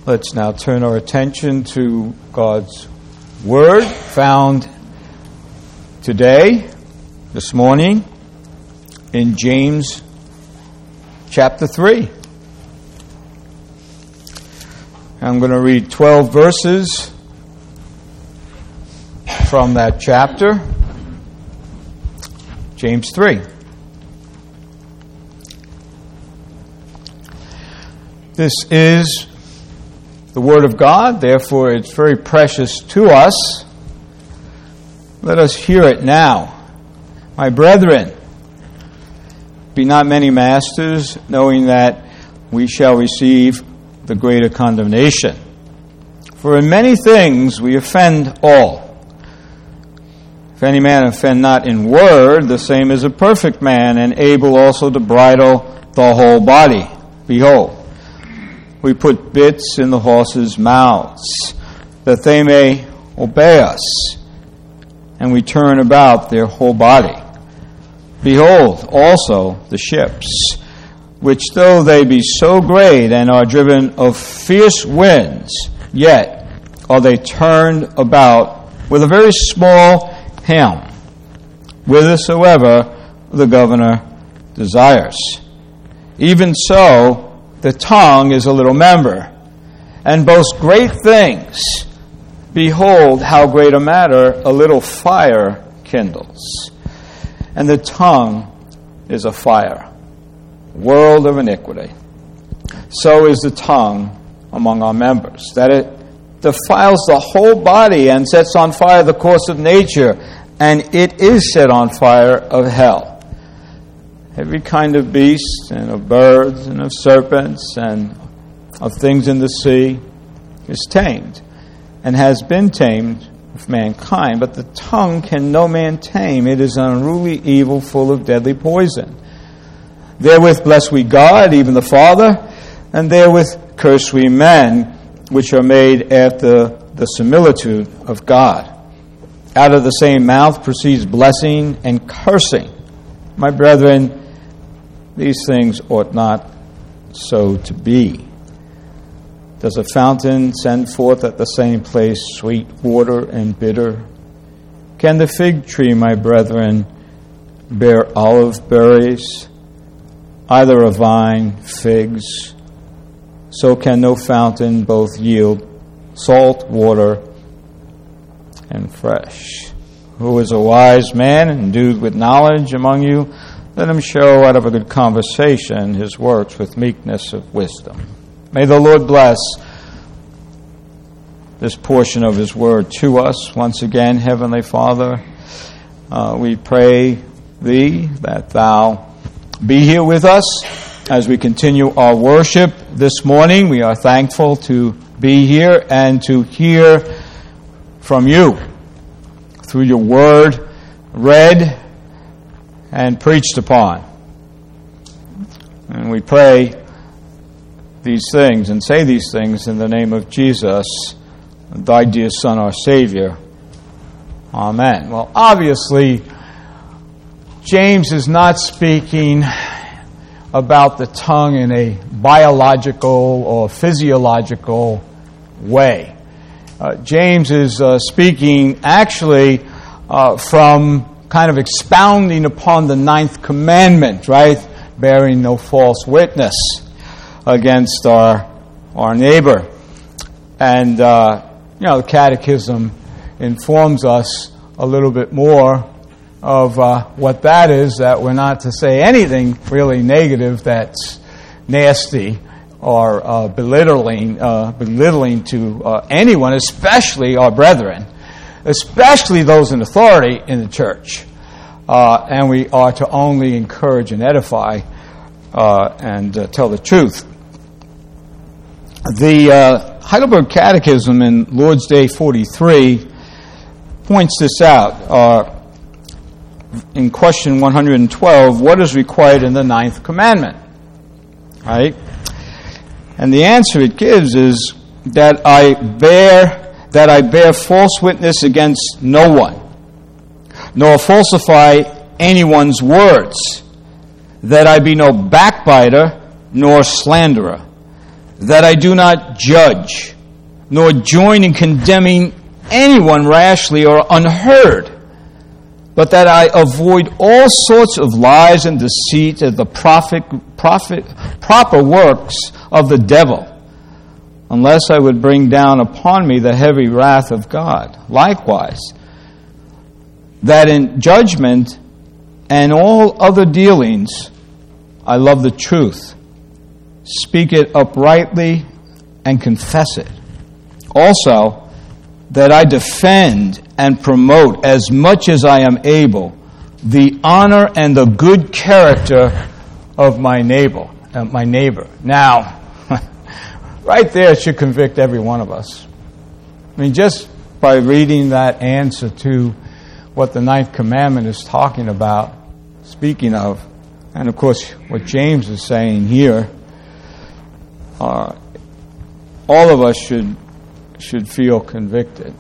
Let's now turn our attention to God's Word found today, this morning, in James chapter 3. I'm going to read 12 verses from that chapter, James 3. This is the Word of God, therefore it's very precious to us. Let us hear it now. My brethren, be not many masters, knowing that we shall receive the greater condemnation. For in many things we offend all. If any man offend not in word, the same is a perfect man, and able also to bridle the whole body. Behold, we put bits in the horses' mouths, that they may obey us, and we turn about their whole body. Behold also the ships, which though they be so great and are driven of fierce winds, yet are they turned about with a very small helm, whithersoever the governor desires. Even so, the tongue is a little member, and boasts great things. Behold, how great a matter a little fire kindles. And the tongue is a fire, world of iniquity. So is the tongue among our members, that it defiles the whole body and sets on fire the course of nature, and it is set on fire of hell. Every kind of beast, and of birds, and of serpents, and of things in the sea is tamed, and has been tamed of mankind. But the tongue can no man tame. It is an unruly evil, full of deadly poison. Therewith bless we God, even the Father, and therewith curse we men, which are made after the similitude of God. Out of the same mouth proceeds blessing and cursing. My brethren, these things ought not so to be. Does a fountain send forth at the same place sweet water and bitter? Can the fig tree, my brethren, bear olive berries? Either a vine, figs. So can no fountain both yield salt water and fresh. Who is a wise man, endued with knowledge among you? Let him show out of a good conversation his works with meekness of wisdom. May the Lord bless this portion of His Word to us. Once again, Heavenly Father, we pray Thee that Thou be here with us as we continue our worship this morning. We are thankful to be here and to hear from You through Your Word read and preached upon. And we pray these things and say these things in the name of Jesus, Thy dear Son, our Savior. Amen. Well, obviously, James is not speaking about the tongue in a biological or physiological way. James is speaking actually from kind of expounding upon the 9th commandment, right? Bearing no false witness against our neighbor. And, the Catechism informs us a little bit more of what that is, that we're not to say anything really negative that's nasty or belittling to anyone, especially our brethren, especially those in authority in the church. And we are to only encourage and edify and tell the truth. The Heidelberg Catechism in Lord's Day 43 points this out. In question 112, what is required in the 9th commandment? Right? And the answer it gives is that I bear false witness against no one, nor falsify anyone's words, that I be no backbiter nor slanderer, that I do not judge, nor join in condemning anyone rashly or unheard, but that I avoid all sorts of lies and deceit and the proper works of the devil, unless I would bring down upon me the heavy wrath of God. Likewise, that in judgment and all other dealings I love the truth, speak it uprightly, and confess it. Also, that I defend and promote as much as I am able the honor and the good character of my neighbor. Now, right there should convict every one of us. I mean, just by reading that answer to what the ninth commandment is talking about, speaking of, and of course what James is saying here, all of us should feel convicted.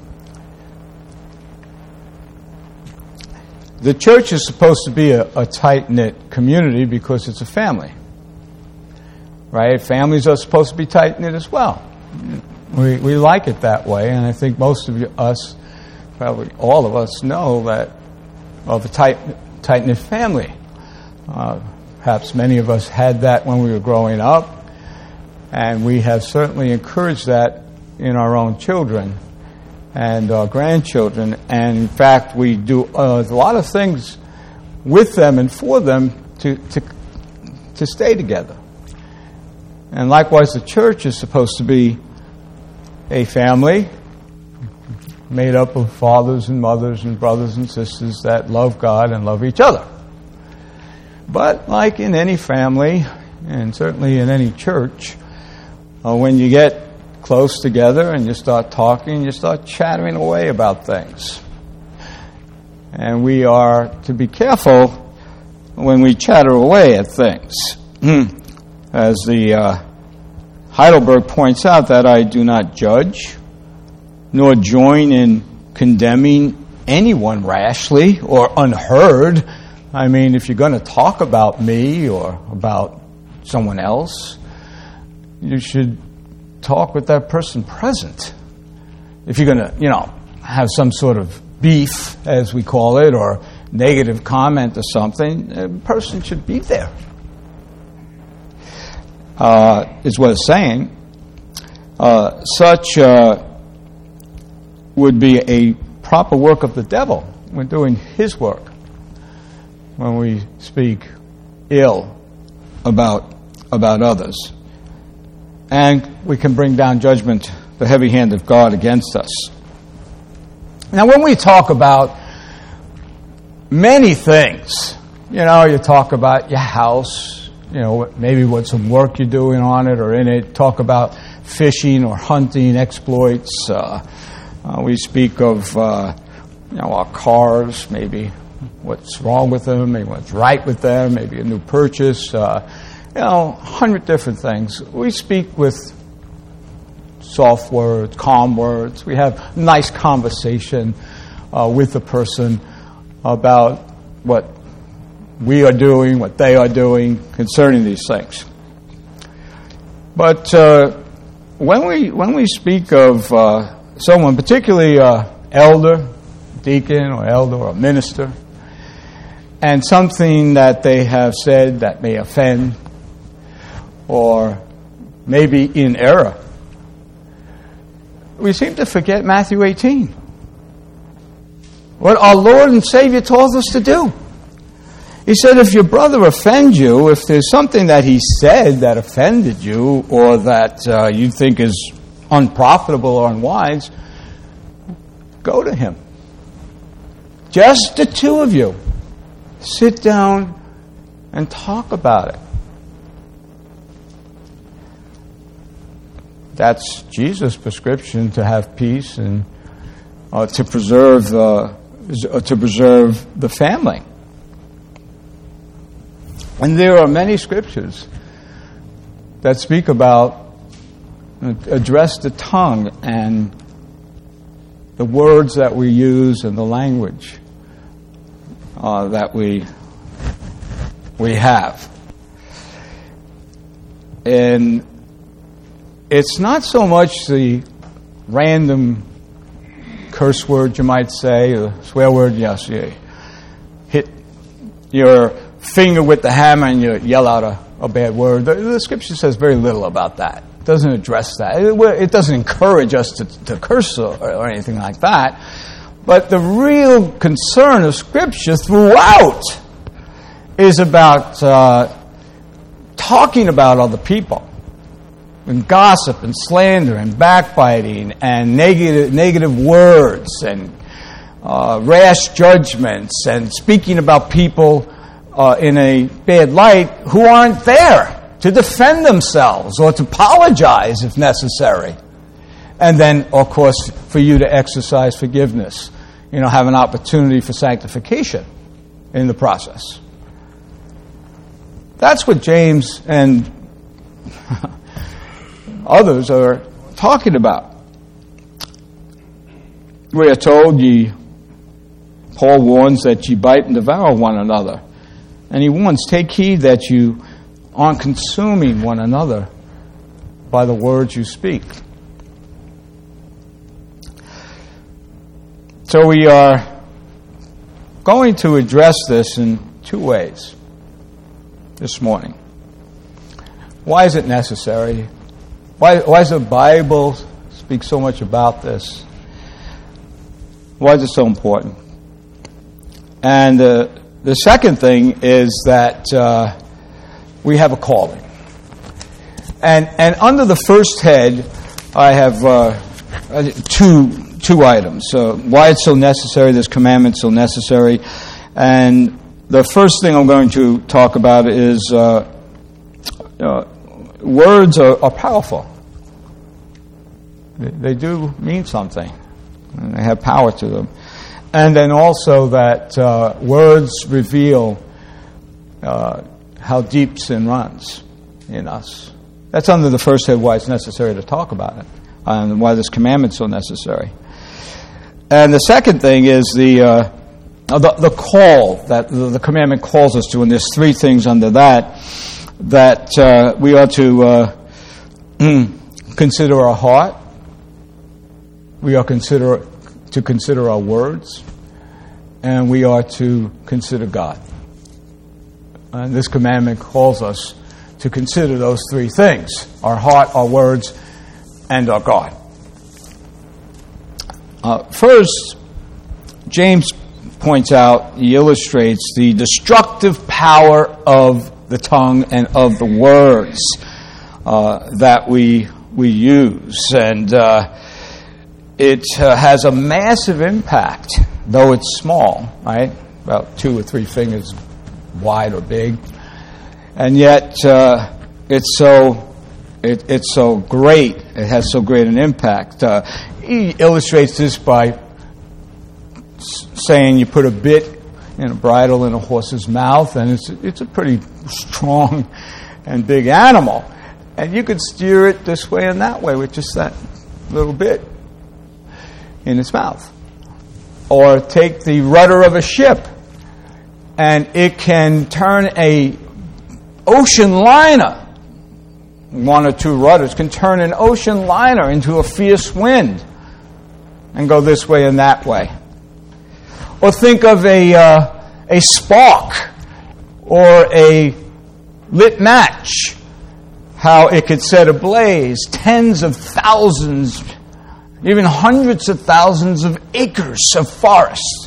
The church is supposed to be a tight-knit community because it's a family. Right? Families are supposed to be tight-knit as well. We like it that way, and I think most of us, probably all of us, know that of a tight-knit family. Perhaps many of us had that when we were growing up, and we have certainly encouraged that in our own children and our grandchildren. And in fact, we do a lot of things with them and for them to stay together. And likewise, the church is supposed to be a family made up of fathers and mothers and brothers and sisters that love God and love each other. But like in any family, and certainly in any church, when you get close together and you start talking, you start chattering away about things. And we are to be careful when we chatter away at things. As the Heidelberg points out, that I do not judge, nor join in condemning anyone rashly or unheard. I mean, if you're going to talk about me or about someone else, you should talk with that person present. If you're going to, have some sort of beef, as we call it, or negative comment or something, the person should be there. Is what it's saying. Such would be a proper work of the devil. We're doing his work when we speak ill about others. And we can bring down judgment, the heavy hand of God against us. Now, when we talk about many things, you talk about your house, maybe what some work you're doing on it or in it. Talk about fishing or hunting exploits. We speak of, our cars, maybe what's wrong with them, maybe what's right with them, maybe a new purchase, 100 different things. We speak with soft words, calm words. We have nice conversation with the person about what we are doing, what they are doing concerning these things. But when we speak of someone, particularly elder, deacon or elder or minister, and something that they have said that may offend or maybe in error, we seem to forget Matthew 18. What our Lord and Savior told us to do. He said, if your brother offends you, if there's something that he said that offended you or that you think is unprofitable or unwise, go to him. Just the two of you. Sit down and talk about it. That's Jesus' prescription to have peace and to preserve the family. And there are many scriptures that speak about, address the tongue and the words that we use and the language that we have. And it's not so much the random curse word, you might say, or swear word. Yes, you hit your finger with the hammer and you yell out a bad word. The Scripture says very little about that. It doesn't address that. It doesn't encourage us to curse or anything like that. But the real concern of Scripture throughout is about talking about other people, and gossip and slander and backbiting and negative words and rash judgments and speaking about people in a bad light who aren't there to defend themselves or to apologize if necessary. And then, of course, for you to exercise forgiveness, have an opportunity for sanctification in the process. That's what James and others are talking about. We are told, Paul warns that ye bite and devour one another. And he warns, take heed that you aren't consuming one another by the words you speak. So we are going to address this in two ways this morning. Why is it necessary? Why does the Bible speak so much about this? Why is it so important? And the second thing is that we have a calling. And under the first head, I have two items. Why it's so necessary, this commandment so necessary. And the first thing I'm going to talk about is words are powerful. They do mean something. And they have power to them. And then also that words reveal how deep sin runs in us. That's under the first head, why it's necessary to talk about it, and why this commandment is so necessary. And the second thing is the call that the commandment calls us to, and there's three things under that we ought to consider our heart, we are to consider our words, and we are to consider God. And this commandment calls us to consider those three things: our heart, our words, and our God. First, James points out, he illustrates the destructive power of the tongue and of the words that we use. And it has a massive impact, though it's small, right? About 2 or 3 fingers wide or big. And yet it's so great. It has so great an impact. He illustrates this by saying you put a bit in a bridle in a horse's mouth, and it's a pretty strong and big animal. And you could steer it this way and that way with just that little bit in its mouth. Or take the rudder of a ship, and it can turn a ocean liner. 1 or 2 rudders can turn an ocean liner into a fierce wind and go this way and that way. Or think of a spark or a lit match, how it could set ablaze tens of thousands, even hundreds of thousands of acres of forest.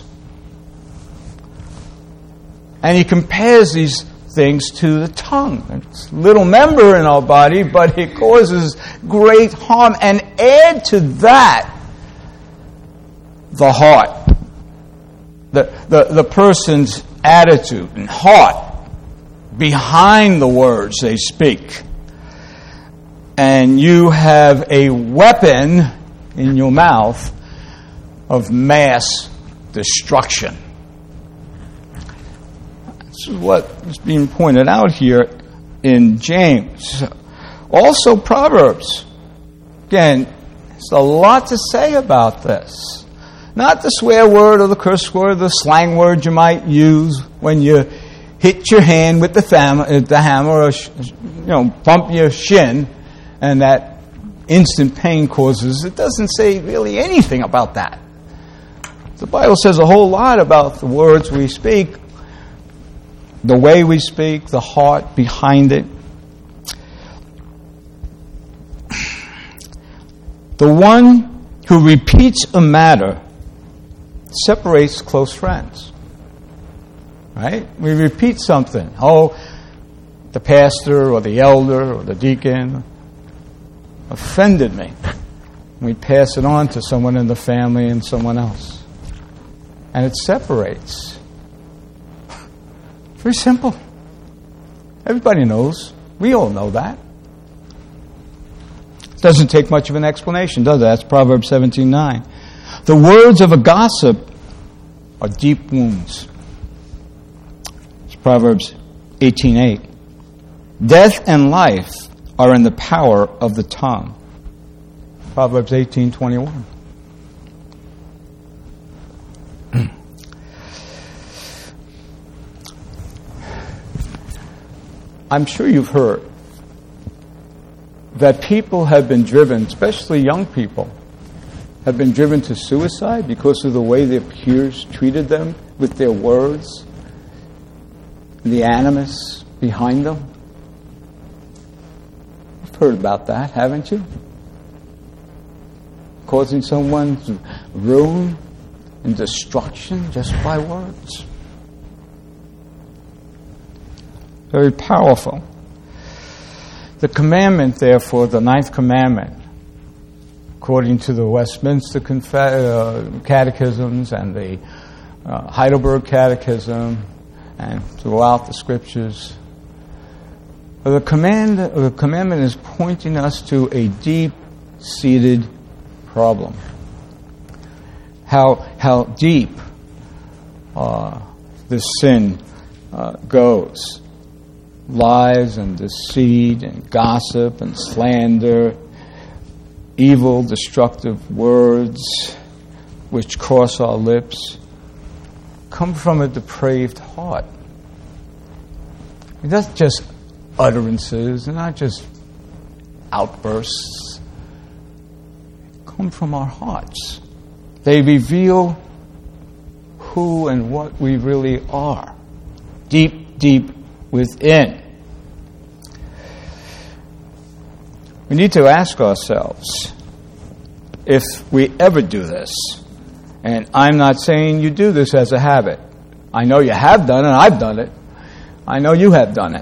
And he compares these things to the tongue. It's a little member in our body, but it causes great harm. And add to that the heart, the person's attitude and heart behind the words they speak. And you have a weapon in your mouth of mass destruction. This is what is being pointed out here in James. Also Proverbs. Again, there's a lot to say about this. Not the swear word or the curse word, the slang word you might use when you hit your hand with the hammer or bump your shin, and that instant pain causes, it doesn't say really anything about that. The Bible says a whole lot about the words we speak, the way we speak, the heart behind it. The one who repeats a matter separates close friends. Right? We repeat something. Oh, the pastor or the elder or the deacon offended me. We pass it on to someone in the family and someone else. And it separates. Very simple. Everybody knows. We all know that. It doesn't take much of an explanation, does it? That's Proverbs 17:9. The words of a gossip are deep wounds. It's Proverbs 18:8. Death and life are in the power of the tongue. Proverbs 18:21. I'm sure you've heard that people have been driven, especially young people, have been driven to suicide because of the way their peers treated them with their words, the animus behind them. You've heard about that, haven't you? Causing someone's ruin and destruction just by words. Very powerful. The commandment, therefore, the 9th commandment, according to the Westminster Catechisms and the Heidelberg Catechism and throughout the Scriptures, the commandment is pointing us to a deep-seated problem. How deep this sin goes. Lies and deceit and gossip and slander, evil, destructive words which cross our lips, come from a depraved heart. It's not just utterances, they're not just outbursts. They come from our hearts. They reveal who and what we really are, deep, deep within. We need to ask ourselves if we ever do this. And I'm not saying you do this as a habit. I know you have done it, I've done it. I know you have done it.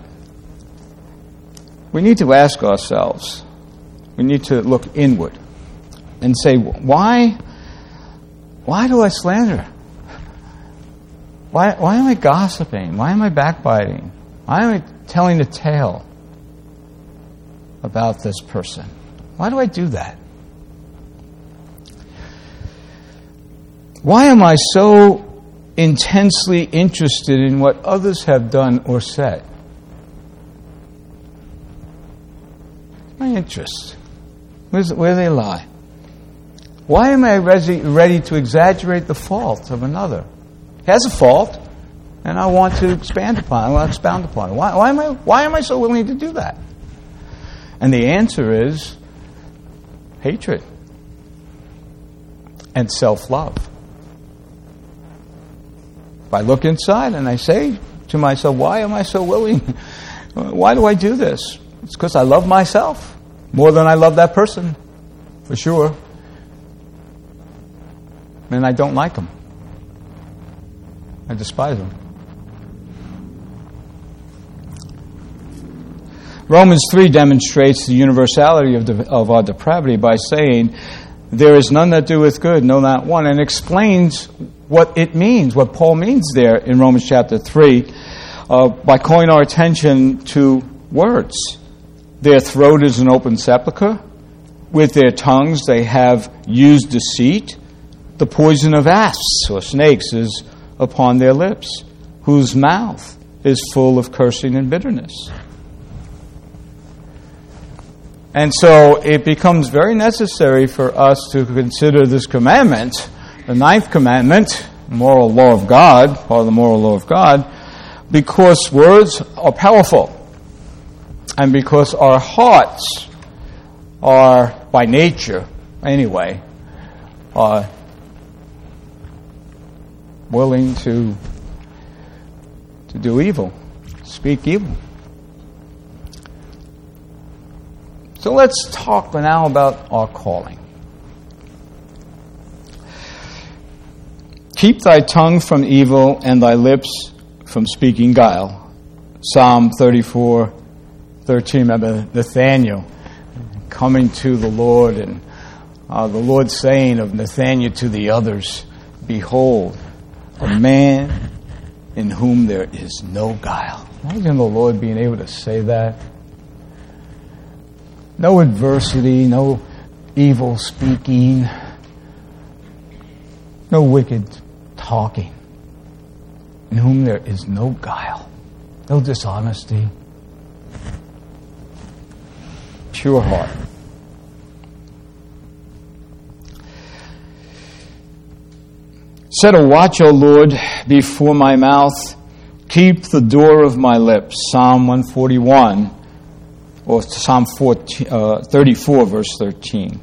We need to ask ourselves, we need to look inward and say, why do I slander? Why am I gossiping? Why am I backbiting? Why am I telling a tale about this person? Why do I do that? Why am I so intensely interested in what others have done or said? My interest. Where do they lie? Why am I ready to exaggerate the fault of another? He has a fault, and I want to expound upon it. Why am I so willing to do that? And the answer is hatred and self-love. If I look inside and I say to myself, why am I so willing? Why do I do this? It's because I love myself more than I love that person, for sure. And I don't like him. I despise him. Romans 3 demonstrates the universality of our depravity by saying, there is none that doeth good, no, not one, and explains what it means, what Paul means there in Romans chapter 3, by calling our attention to words. Their throat is an open sepulchre. With their tongues they have used deceit. The poison of asps or snakes is upon their lips, whose mouth is full of cursing and bitterness. And so it becomes very necessary for us to consider this commandment, the 9th commandment, moral law of God, part of the moral law of God, because words are powerful and because our hearts are, by nature anyway, willing to do evil, speak evil. So let's talk now about our calling. Keep thy tongue from evil and thy lips from speaking guile. Psalm 34:13. Remember Nathaniel coming to the Lord, and the Lord saying of Nathaniel to the others, "Behold, a man in whom there is no guile." Imagine the Lord being able to say that. No adversity, no evil speaking, no wicked talking. In whom there is no guile, no dishonesty, pure heart. Set a watch, O Lord, before my mouth. Keep the door of my lips. Psalm 141, or Psalm 34, verse 13.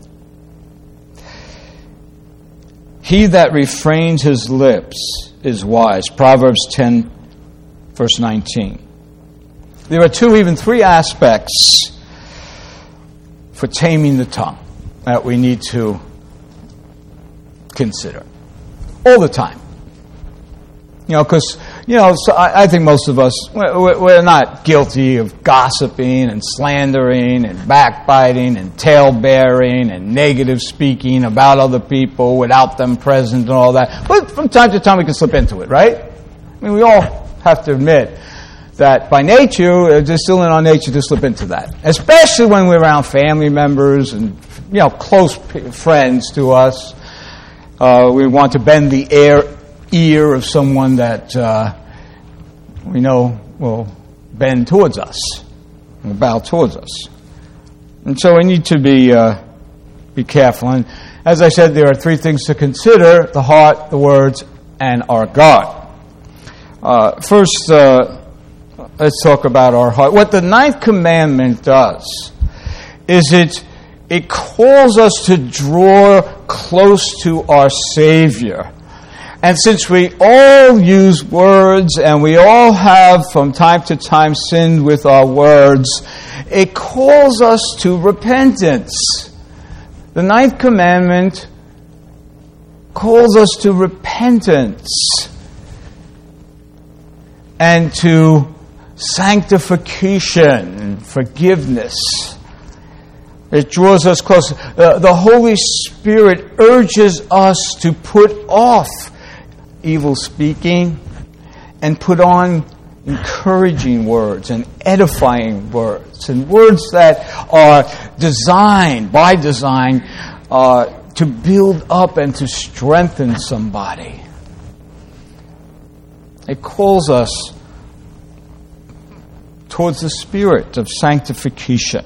He that refrains his lips is wise. Proverbs 10, verse 19. There are 2, even 3 aspects for taming the tongue that we need to consider all the time. Because, so I think most of us, we're not guilty of gossiping and slandering and backbiting and tale-bearing and negative speaking about other people without them present and all that. But from time to time we can slip into it, right? I mean, we all have to admit that by nature, it's still in our nature to slip into that. Especially when we're around family members and, close friends to us. We want to bend the ear of someone that we know will bend towards us, will bow towards us. And so we need to be careful. And as I said, there are 3 things to consider: the heart, the words, and our God. First, let's talk about our heart. What the 9th commandment does is it calls us to draw close to our Savior. And since we all use words and we all have from time to time sinned with our words, it calls us to repentance. The 9th commandment calls us to repentance and to sanctification and forgiveness. It draws us close. The Holy Spirit urges us to put off evil speaking and put on encouraging words and edifying words and words that are designed, by design, to build up and to strengthen somebody. It calls us towards the spirit of sanctification.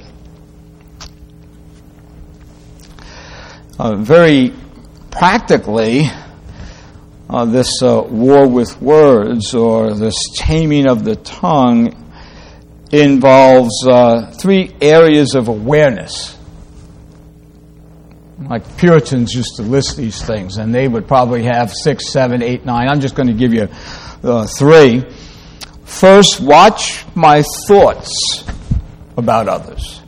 Very practically, this war with words, or this taming of the tongue, involves 3 areas of awareness. Like Puritans used to list these things, and they would probably have 6, 7, 8, 9. I'm just going to give you 3. First, watch my thoughts about others.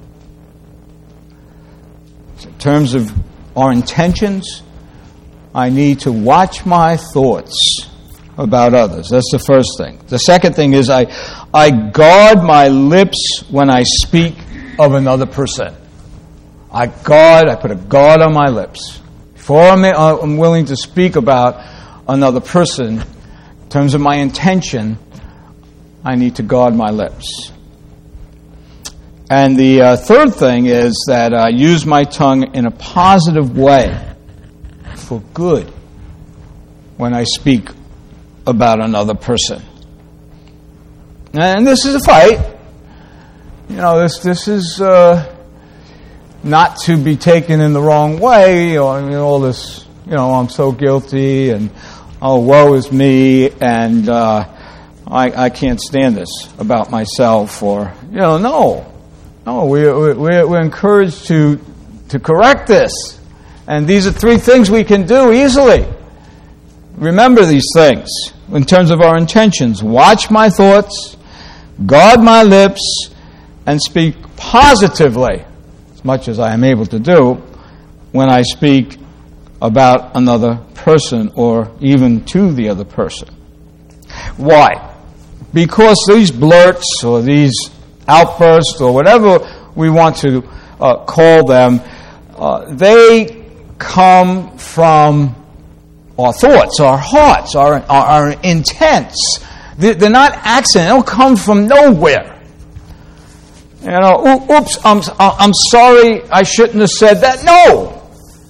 In terms of our intentions, I need to watch my thoughts about others. That's the first thing. The second thing is I guard my lips when I speak of another person. I put a guard on my lips. Before I'm willing to speak about another person, in terms of my intention, I need to guard my lips. And the third thing is that I use my tongue in a positive way for good when I speak about another person. And this is a fight. This is not to be taken in the wrong way, or all this, I'm so guilty, and oh, woe is me, and I can't stand this about myself, or, no. No, we're encouraged to correct this. And these are 3 things we can do easily. Remember these things in terms of our intentions. Watch my thoughts, guard my lips, and speak positively, as much as I am able to do, when I speak about another person or even to the other person. Why? Because these blurts or these outbursts or whatever we want to call them, they come from our thoughts, our hearts, our intents. They're not accident. They don't come from nowhere. You know, oops, I'm sorry, I shouldn't have said that. No!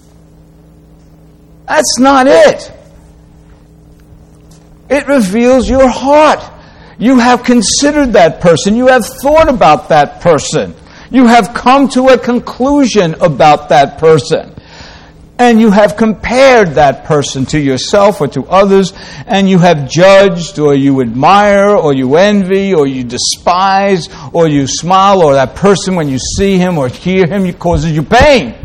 That's not it. It reveals your heart. You have considered that person. You have thought about that person. You have come to a conclusion about that person. And you have compared that person to yourself or to others, and you have judged, or you admire, or you envy, or you despise, or you smile, or that person, when you see him or hear him, it causes you pain.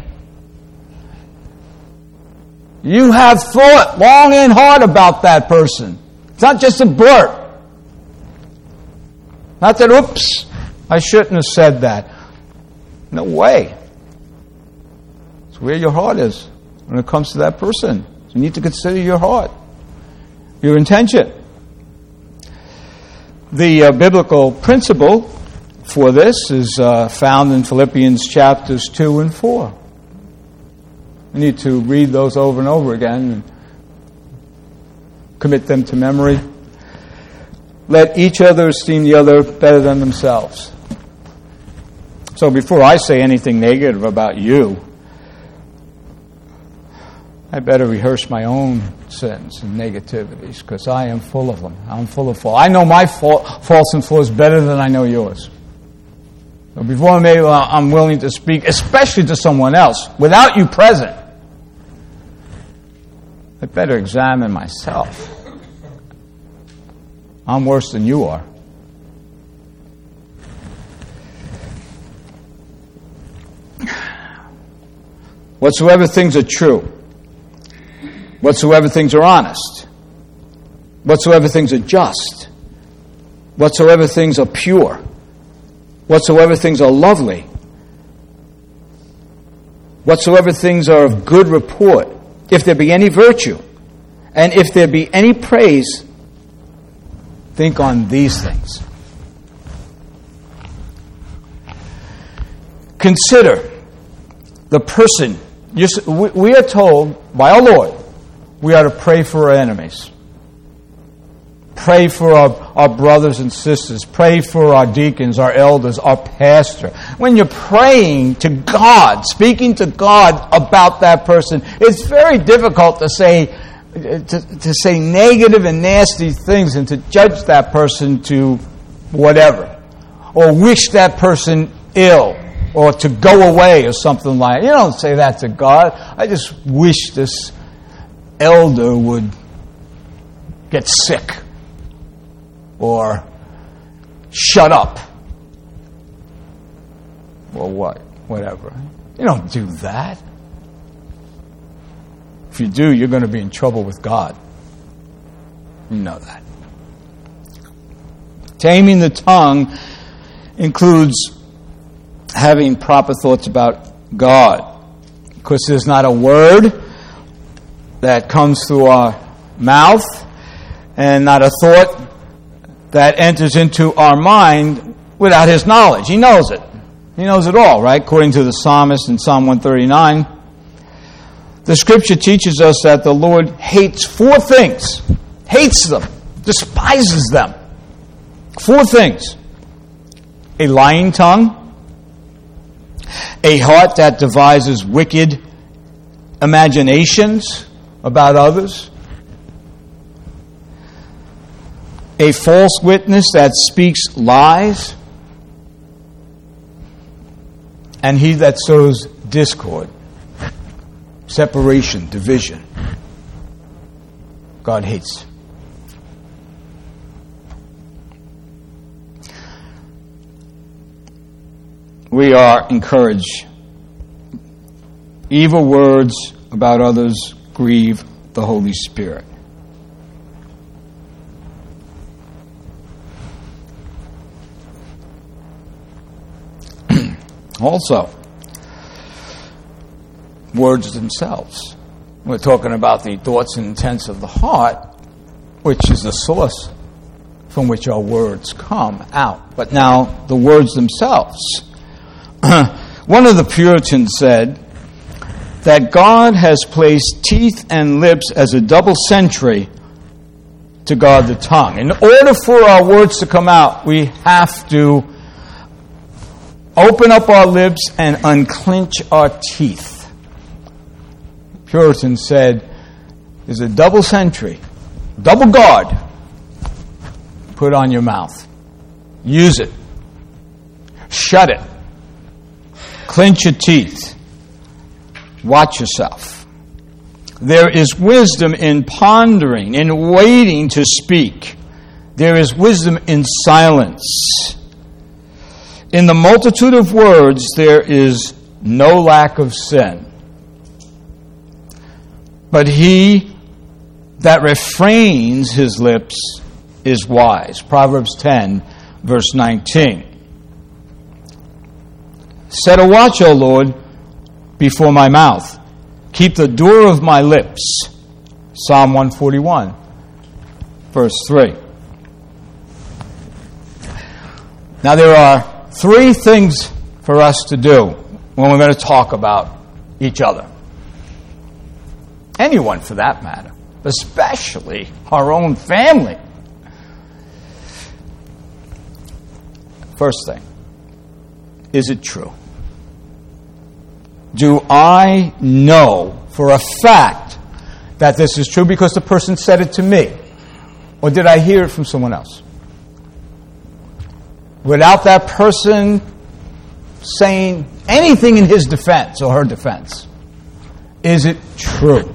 You have thought long and hard about that person. It's not just a blurt. Not that, oops, I shouldn't have said that. No way. It's where your heart is when it comes to that person. You need to consider your heart, your intention. The biblical principle for this is found in Philippians chapters 2 and 4. We need to read those over and over again and commit them to memory. Let each other esteem the other better than themselves. So before I say anything negative about you, I better rehearse my own sins and negativities, because I am full of them. I'm full of fault. I know my faults and flaws better than I know yours. So before I'm willing to speak, especially to someone else, without you present, I better examine myself. I'm worse than you are. Whatsoever things are true, whatsoever things are honest, whatsoever things are just, whatsoever things are pure, whatsoever things are lovely, whatsoever things are of good report, if there be any virtue, and if there be any praise, think on these things. Consider the person. We are told by our Lord we are to pray for our enemies. Pray for our brothers and sisters. Pray for our deacons, our elders, our pastor. When you're praying to God, speaking to God about that person, it's very difficult to say negative and nasty things and to judge that person to whatever, or wish that person ill, or to go away, or something like that. You don't say that to God. I just wish this elder would get sick, or shut up, or whatever. You don't do that. If you do, you're going to be in trouble with God. You know that. Taming the tongue includes having proper thoughts about God. Because there's not a word that comes through our mouth, and not a thought that enters into our mind without His knowledge. He knows it. He knows it all, right? According to the psalmist in Psalm 139. The Scripture teaches us that the Lord hates 4 things. Hates them. Despises them. 4 things. A lying tongue. A heart that devises wicked imaginations about others. A false witness that speaks lies. And he that sows discord, separation, division. God hates. we are encouraged. Evil words about others grieve the Holy Spirit. Also, words themselves. We're talking about the thoughts and intents of the heart, which is the source from which our words come out. But now, the words themselves. One of the Puritans said that God has placed teeth and lips as a double sentry to guard the tongue. In order for our words to come out, we have to open up our lips and unclench our teeth. Puritan said, there's a double sentry, double guard, put on your mouth. Use it. Shut it. Clench your teeth. Watch yourself. There is wisdom in pondering, in waiting to speak. There is wisdom in silence. In the multitude of words, there is no lack of sin. But he that refrains his lips is wise. Proverbs 10, verse 19. Set a watch, O Lord, before my mouth. Keep the door of my lips. Psalm 141, verse 3. Now there are 3 things for us to do when we're going to talk about each other. Anyone for that matter, especially our own family. First thing, is it true? Do I know for a fact that this is true because the person said it to me? Or did I hear it from someone else? Without that person saying anything in his defense or her defense. Is it true?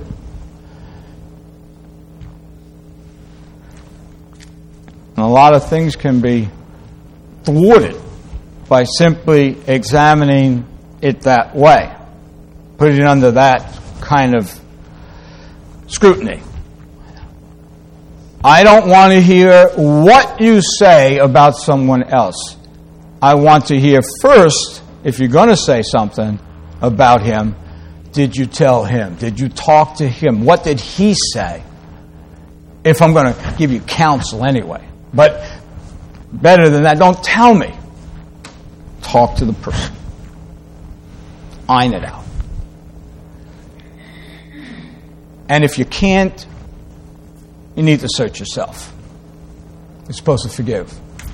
And a lot of things can be thwarted by simply examining it that way, putting it under that kind of scrutiny. I don't want to hear what you say about someone else. I want to hear first, if you're going to say something about him, did you tell him? Did you talk to him? What did he say? If I'm going to give you counsel anyway. But better than that, don't tell me. Talk to the person. Iron it out. And if you can't, you need to search yourself. You're supposed to forgive.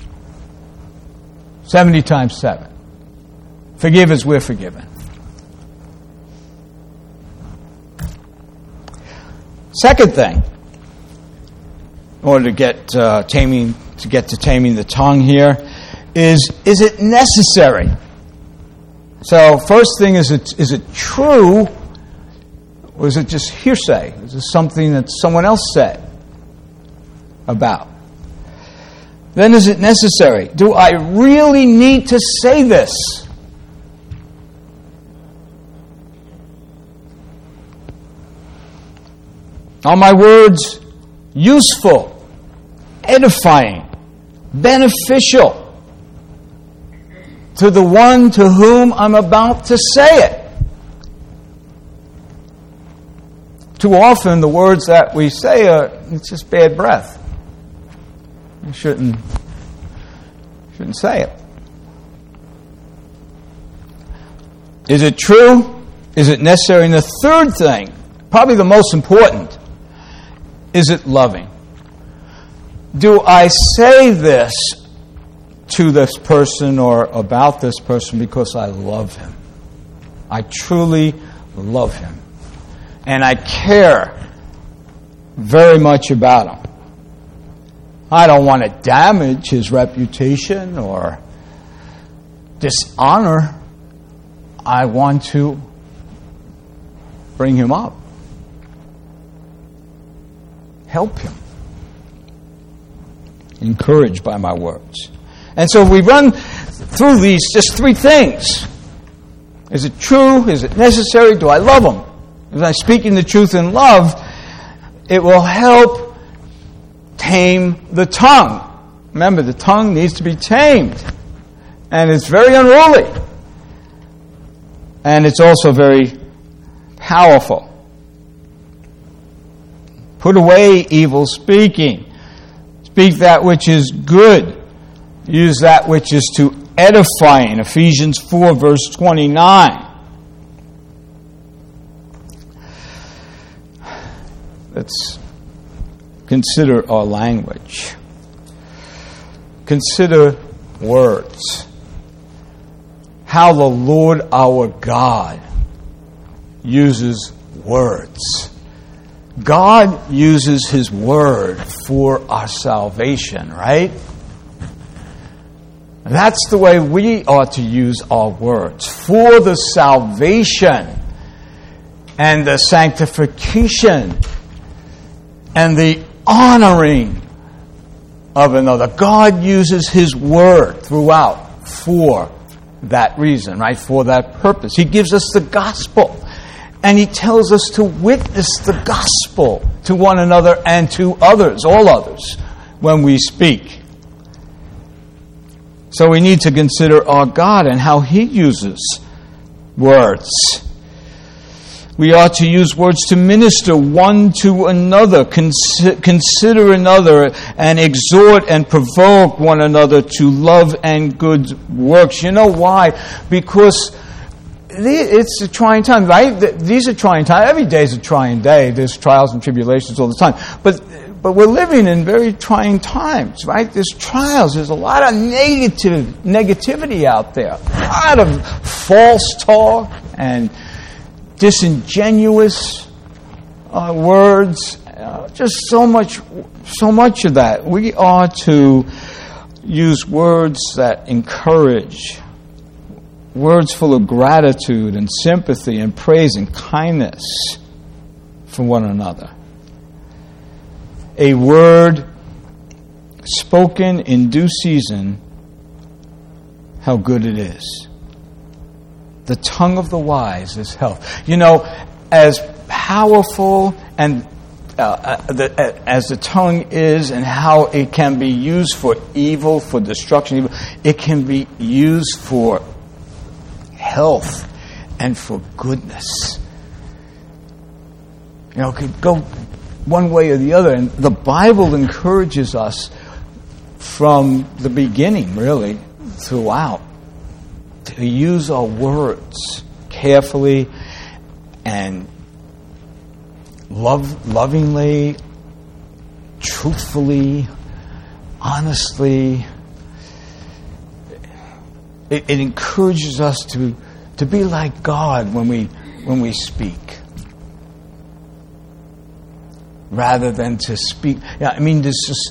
70 times 7. Forgive as we're forgiven. Second thing, in order to get to taming the tongue here, is it necessary? So first thing, is it true, or is it just hearsay? Is it something that someone else said about? Then is it necessary? Do I really need to say this? Are my words useful, edifying, beneficial to the one to whom I'm about to say it? Too often the words that we say it's just bad breath. You shouldn't say it. Is it true? Is it necessary? And the third thing, probably the most important, is it loving? Do I say this to this person or about this person because I love him? I truly love him. And I care very much about him. I don't want to damage his reputation or dishonor. I want to bring him up. Help him. Encouraged by my words. And so if we run through these just three things. Is it true? Is it necessary? Do I love them? If I'm speaking the truth in love, it will help tame the tongue. Remember, the tongue needs to be tamed. And it's very unruly. And it's also very powerful. Put away evil speaking. Speak that which is good. Use that which is to edifying. Ephesians 4, verse 29. Let's consider our language. Consider words. How the Lord our God uses words. God uses His Word for our salvation, right? That's the way we ought to use our words. For the salvation and the sanctification and the honoring of another. God uses His Word throughout for that reason, right? For that purpose. He gives us the gospel. And He tells us to witness the gospel to one another and to others, all others, when we speak. So we need to consider our God and how He uses words. We ought to use words to minister one to another, consider another, and exhort and provoke one another to love and good works. You know why? Because it's a trying time, right? These are trying times. Every day is a trying day. There's trials and tribulations all the time. But we're living in very trying times, right? There's trials. There's a lot of negativity out there. A lot of false talk and disingenuous words. Just so much of that. We are to use words that encourage, words full of gratitude and sympathy and praise and kindness for one another. A word spoken in due season, how good it is. The tongue of the wise is health. You know, as powerful and as the tongue is and how it can be used for evil, for destruction, it can be used for health and for goodness. You know, it could go one way or the other. And the Bible encourages us from the beginning, really, throughout, to use our words carefully and lovingly, truthfully, honestly. It encourages us to be like God when we speak, rather than to speak. Yeah, I mean, there's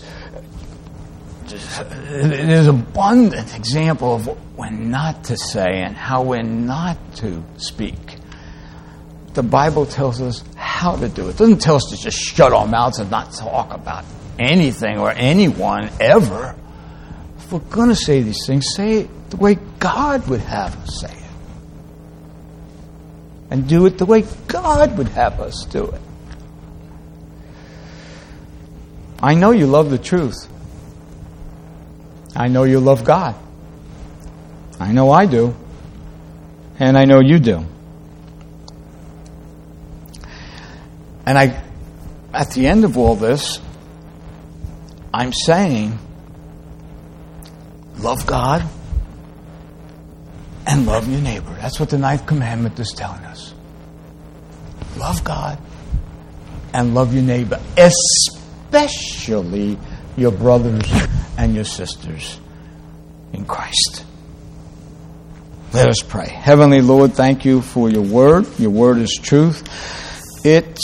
abundant example of when not to say and how when not to speak. The Bible tells us how to do it. It doesn't tell us to just shut our mouths and not talk about anything or anyone ever. If we're going to say these things, say it the way God would have us say it. And do it the way God would have us do it. I know you love the truth. I know you love God. I know I do. And I know you do. And at the end of all this, I'm saying, love God and love your neighbor. That's what the 9th commandment is telling us. Love God and love your neighbor, especially your brothers and your sisters in Christ. Let us pray. Heavenly Lord, thank you for your word. Your word is truth. It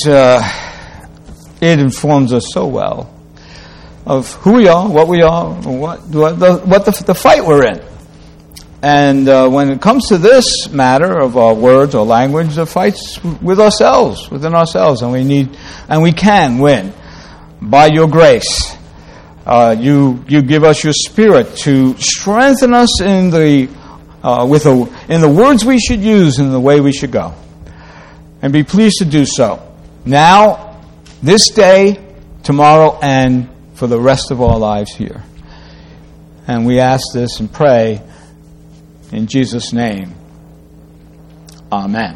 informs us so well of who we are, what the fight we're in. And when it comes to this matter of our words or language, the fight's with ourselves, within ourselves, and we can win by your grace. You give us your Spirit to strengthen us in the words we should use and the way we should go. And be pleased to do so now, this day, tomorrow, and for the rest of our lives here. And we ask this and pray in Jesus' name. Amen.